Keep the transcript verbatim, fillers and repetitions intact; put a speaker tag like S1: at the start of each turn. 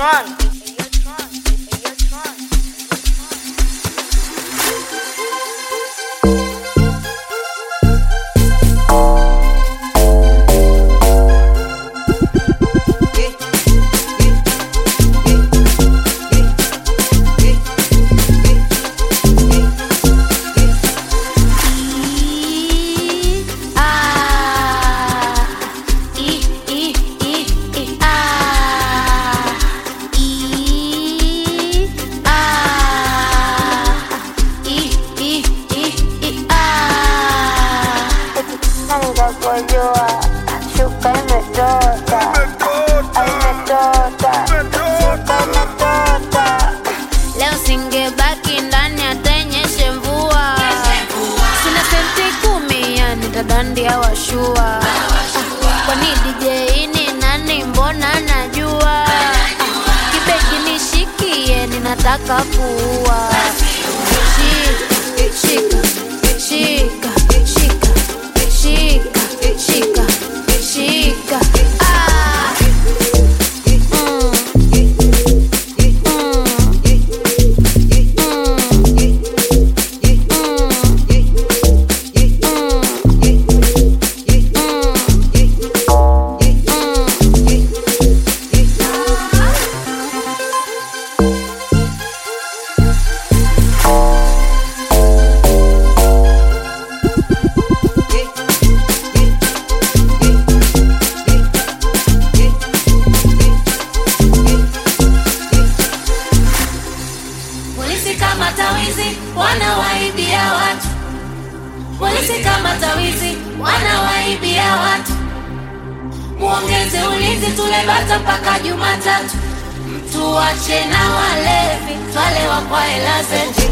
S1: Tron.
S2: Shuka imetoka, imetoka, shuka imetoka.
S3: Leo singebaki ndani atanyeshe mvua. Sina senti kumi ya nitadandia washua. Kwani D J ni nani mbona najua? Kibegi nishikie ninataka kuua. Shika, shika, shika, shika, shika, shika, shika. Ah. Mm.
S4: Polisi kama tawizi wanawaibia watu. Polisi kama tawizi wanawaibia watu. Muongeze ulinzi tule bata mpaka Jumatatu. Mtu wache na walevi twale wa kwa hela zetu.